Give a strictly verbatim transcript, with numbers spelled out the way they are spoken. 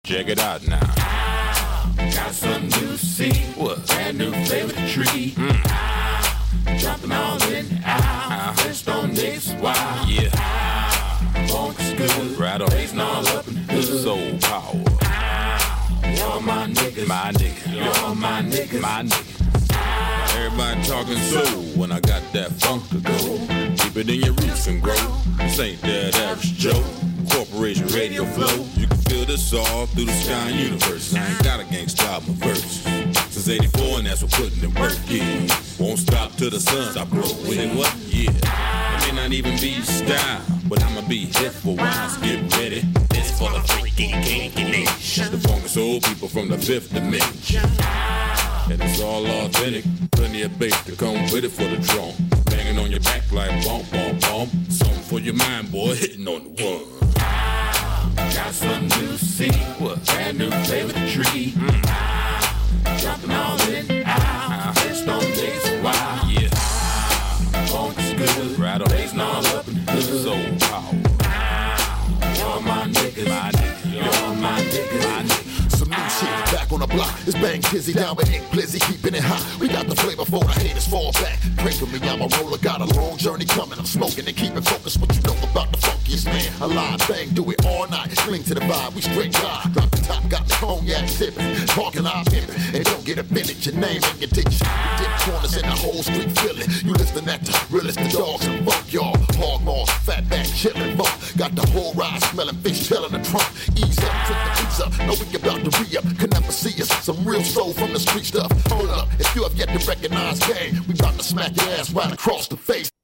Check it out now. Got something new to see. What? Brand new flavor to treat. Mm. Jumping all in, out. Just on this wild. Yeah. Funk is good. Right on. Blazing all up in the hood. Soul power. Y'all my niggas. My nigga. Y'all my niggas. My nigga. Everybody talking soul when I got that funk to go. Keep it in your roots and grow. This ain't that average Joe. Corporation Radio Flow. You can feel this all through the sky and universe. I ain't got a gangsta album verse. Since eighty-four and that's what putting in work is. Won't stop till the sun stop broke. With it what? Yeah. It may not even be style, but I'ma be hip for wise. Get ready. This for the freaky kinky nation. The funk and soul people from the fifth dimension. And it's all authentic. Plenty of bass to come with it for the drum. Banging on your back like bump, bump, bump. Something for your mind, boy, hitting on the one. Got something new to see. What? Brand new flavor to treat. Mm. Jumping all in, out. Just on this wild. Yeah. Funk is good. Right on. Blazing all up in the hood. Soul power. Y'all my niggas. My nigga. Y'all my niggas. My nigga. Some new shit back on the block. It's Bang Kizzy down with Nick Blizzy, keeping it hot. We got the flavor for the haters, fall back. Pray for me, I'm a roller, got a long journey coming. I'm smoking and keeping focused. What you know about the funkiest man alive? Bang, do it all night. Cling to the vibe, we straight ride. Drop the top, got the cognac sipping. Talking out pimping. And don't get offended, your name ain't your ditch. You dip corners in the whole street feeling. You listen at the realest the dogs and funk, y'all. Hog moss, fat back, chillin' funk. Got the whole ride smelling fish tail in the trunk. Ease up, take the beats up. Know we about to re-up. Can never see us. Some real soul from the street stuff. Hold up, if you have yet to recognize game, we about to smack your ass right across the face.